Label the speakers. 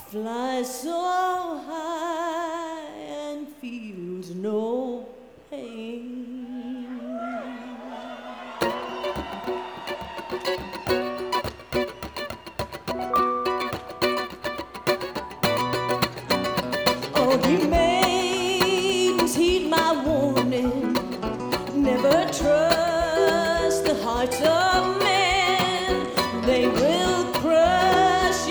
Speaker 1: flies so high and feels no pain. Oh, he maidens heed my warning, never trust the hearts of